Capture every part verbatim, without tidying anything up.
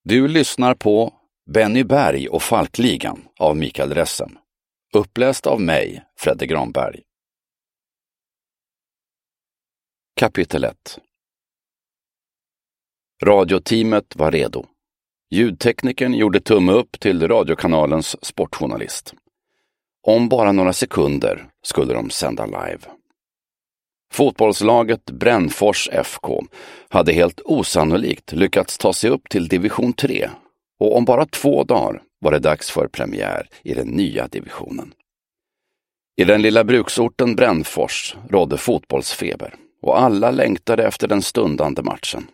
Du lyssnar på Benny Berg och Falkligan av Mikael Ressem. Uppläst av mig, Fredde Granberg. Kapitel ett. Radioteamet var redo. Ljudteknikern gjorde tumme upp till radiokanalens sportjournalist. Om bara några sekunder skulle de sända live. Fotbollslaget Brännfors F K hade helt osannolikt lyckats ta sig upp till division tre och om bara två dagar var det dags för premiär i den nya divisionen. I den lilla bruksorten Brännfors rådde fotbollsfeber och alla längtade efter den stundande matchen.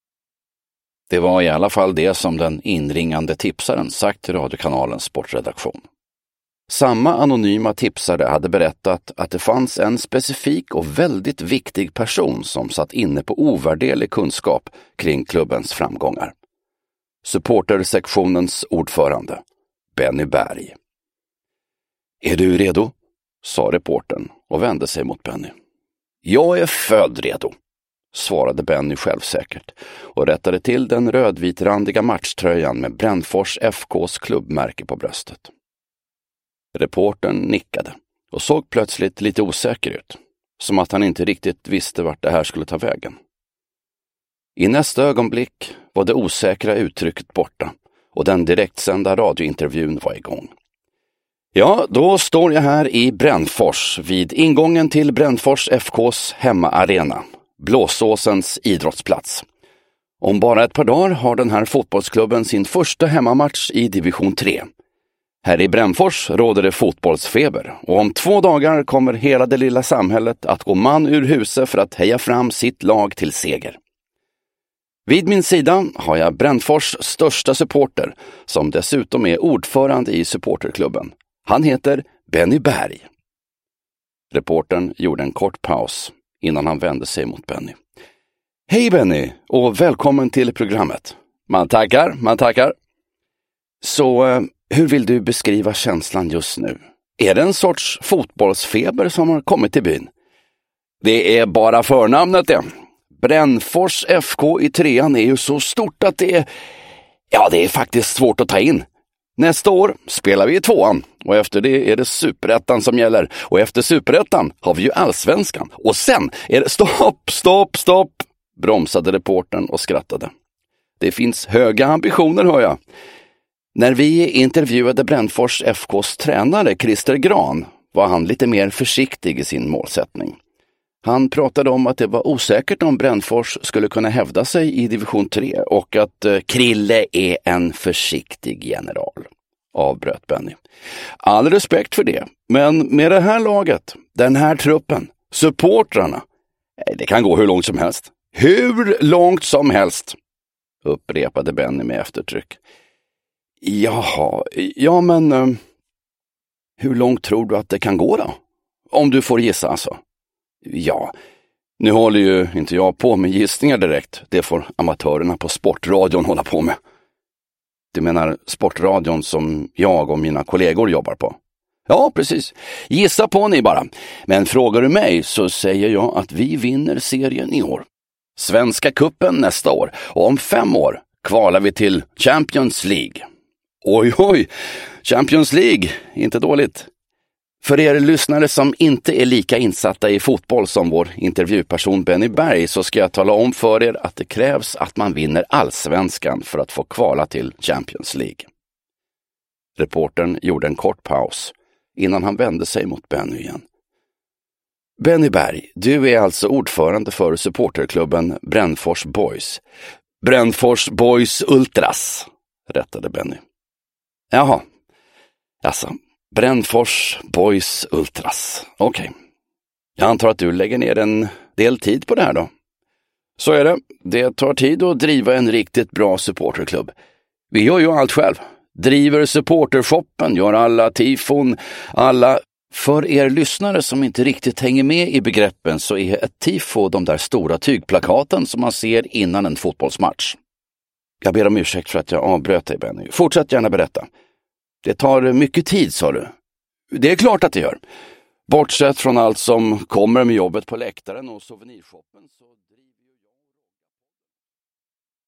Det var i alla fall det som den inringande tipsaren sagt till radiokanalens sportredaktion. Samma anonyma tipsare hade berättat att det fanns en specifik och väldigt viktig person som satt inne på ovärderlig kunskap kring klubbens framgångar. Supportersektionens ordförande, Benny Berg. Är du redo? Sa reportern och vände sig mot Benny. Jag är född redo, svarade Benny självsäkert och rättade till den rödvitrandiga matchtröjan med Brännfors F K:s klubbmärke på bröstet. Reportern nickade och såg plötsligt lite osäker ut, som att han inte riktigt visste vart det här skulle ta vägen. I nästa ögonblick var det osäkra uttrycket borta och den direktsända radiointervjun var igång. Ja, då står jag här i Brännfors vid ingången till Brännfors F K:s hemmaarena, Blåsåsens idrottsplats. Om bara ett par dagar har den här fotbollsklubben sin första hemmamatch i division tre. Här i Brännfors råder det fotbollsfeber och om två dagar kommer hela det lilla samhället att gå man ur huset för att heja fram sitt lag till seger. Vid min sida har jag Brännfors största supporter som dessutom är ordförande i supporterklubben. Han heter Benny Berg. Reportern gjorde en kort paus innan han vände sig mot Benny. Hej Benny och välkommen till programmet. Man tackar, man tackar. Så hur vill du beskriva känslan just nu? Är det en sorts fotbollsfeber som har kommit till byn? Det är bara förnamnet det. Brännfors F K i trean är ju så stort att det är, ja, det är faktiskt svårt att ta in. Nästa år spelar vi i tvåan och efter det är det superettan som gäller. Och efter superettan har vi ju allsvenskan. Och sen är det stopp, stopp, stopp, bromsade reportern och skrattade. Det finns höga ambitioner, hör jag. När vi intervjuade Brännfors F K:s tränare Christer Gran var han lite mer försiktig i sin målsättning. Han pratade om att det var osäkert om Brännfors skulle kunna hävda sig i division tre och att eh, Krille är en försiktig general, avbröt Benny. All respekt för det, men med det här laget, den här truppen, supportrarna, det kan gå hur långt som helst. Hur långt som helst, upprepade Benny med eftertryck. Jaha, ja men eh, hur långt tror du att det kan gå då? Om du får gissa alltså. Ja, nu håller ju inte jag på med gissningar direkt. Det får amatörerna på sportradion hålla på med. Du menar sportradion som jag och mina kollegor jobbar på? Ja, precis. Gissa på ni bara. Men frågar du mig så säger jag att vi vinner serien i år. Svenska kuppen nästa år. Och om fem år kvalar vi till Champions League. Oj, oj. Champions League. Inte dåligt. För er lyssnare som inte är lika insatta i fotboll som vår intervjuperson Benny Berg så ska jag tala om för er att det krävs att man vinner allsvenskan för att få kvala till Champions League. Reportern gjorde en kort paus innan han vände sig mot Benny igen. Benny Berg, du är alltså ordförande för supporterklubben Brännfors Boys. Brännfors Boys Ultras, rättade Benny. Jaha, alltså. Brännfors Boys Ultras. Okej. Okay. Jag antar att du lägger ner en del tid på det här då. Så är det. Det tar tid att driva en riktigt bra supporterklubb. Vi gör ju allt själv. Driver supportershoppen, gör alla tifon, alla... För er lyssnare som inte riktigt hänger med i begreppen så är ett tifo de där stora tygplakaten som man ser innan en fotbollsmatch. Jag ber om ursäkt för att jag avbröt dig, Benny. Fortsätt gärna berätta. Det tar mycket tid, sa du. Det är klart att det gör. Bortsett från allt som kommer med jobbet på läktaren och souvenirshoppen så...